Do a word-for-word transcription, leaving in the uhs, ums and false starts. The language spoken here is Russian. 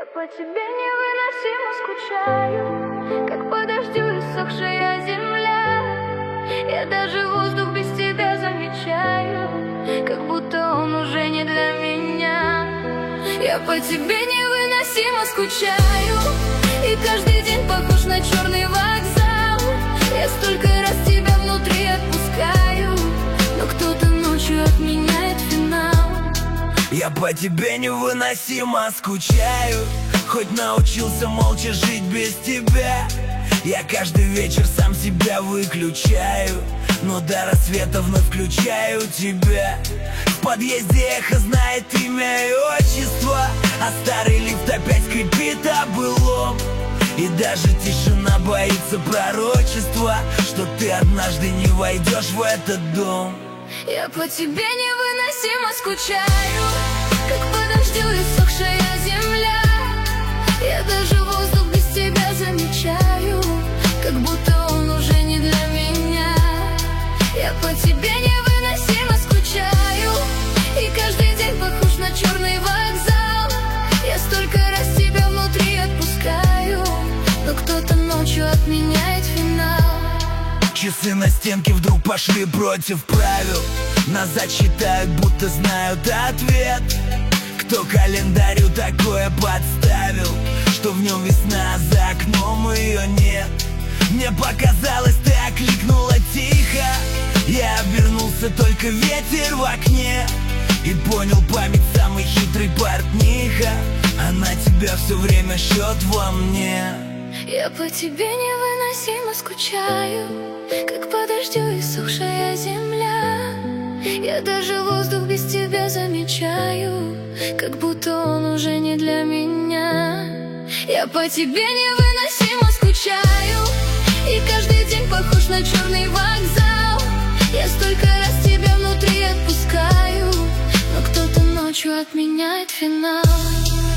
по тебе невыносимо скучаю, как по дождю иссохшая земля. Я даже воздух без тебя замечаю, как будто он уже не для меня. Я по тебе невыносимо скучаю, и каждый день похож на черный вокзал. Я столько раз тебя внутри отпускаю, но кто-то ночью отменяет финал. Я по тебе невыносимо скучаю, хоть научился молча жить без тебя. Я каждый вечер сам себя выключаю, но до рассвета вновь включаю тебя. В подъезде эхо знает имя и отчество, а старый лифт опять скрипит о былом. И даже тишина боится пророчества, что ты однажды не войдешь в этот дом. Я по тебе невыносимо скучаю, как по дождю иссохшая земля. Я даже воздух без тебя замечаю, как будто он уже не для меня. Я по тебе невыносимо скучаю, и каждый день похож на черный вокзал. Я столько раз тебя внутри отпускаю, но кто-то ночью отменяет финал. Часы на стенке вдруг пошли против правил, назад считают, будто знают ответ. Кто календарю такое подставил, что в нем весна, а за окном ее нет? Мне показалось, ты окликнула тихо. Я обернулся, только ветер в окне, и понял, память самый хитрый портниха. Она тебя все время ждет во мне. Я по тебе невыносимо скучаю, как по дождю иссохшая земля. Я даже воздух без тебя замечаю, как будто он уже не для меня. Я по тебе невыносимо скучаю, и каждый день похож на черный вокзал. Я столько раз тебя внутри отпускаю, но кто-то ночью отменяет финал.